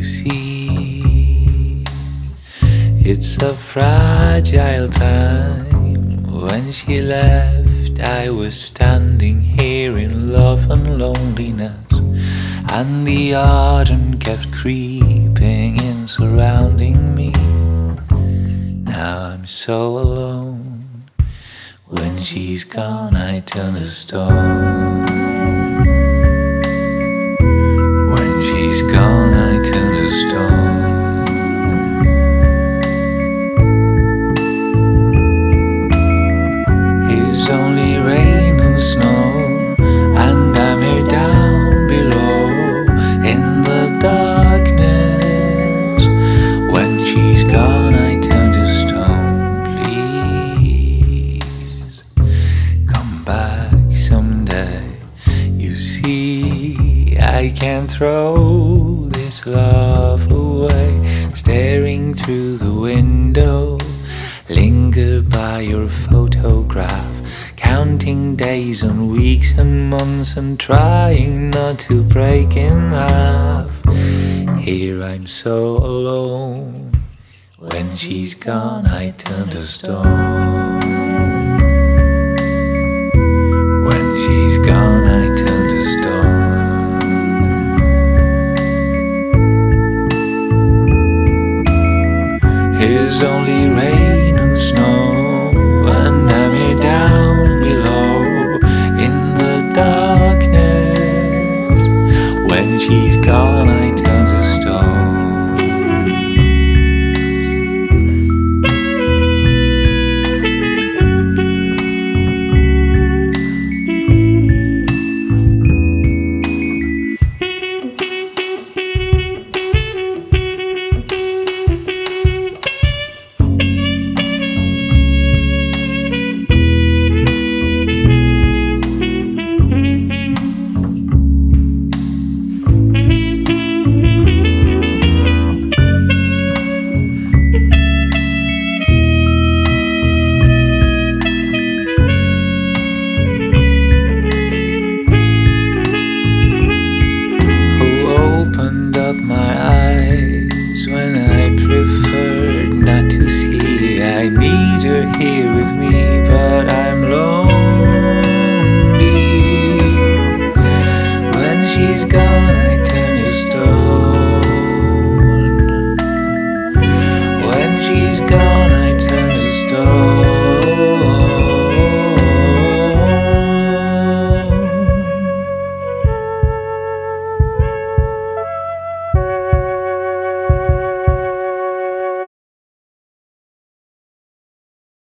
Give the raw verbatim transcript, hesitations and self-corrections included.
see, it's a fragile time. When she left, I was standing here in love and loneliness, and the autumn kept creeping in, surrounding me. Now I'm so alone. When she's gone, I turn to stone. When she's gone, I turn to stone. Here's only rain and snow, and I'm here down below in the darkness. When she's gone, I turn to stone. Please come back someday. You see, I can't throw this love away. Staring through the window, linger by your photograph, counting days and weeks and months, and trying not to break in half. Here I'm so alone. When she's gone, I turn to stone. When she's gone, I turn to stone. Here's only rain